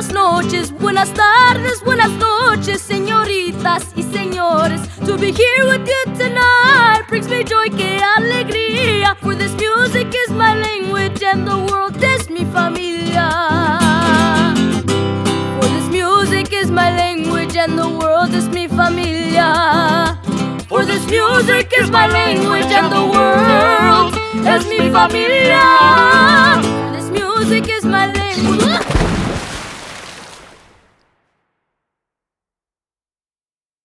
buenas noches, buenas tardes, buenas noches, señoritas y señores. To be here with you tonight brings me joy, que alegría. For this music is my language and the world is mi familia. For this music is my language and the world is mi familia. For this music is my language and the world is mi familia. For this music is my language.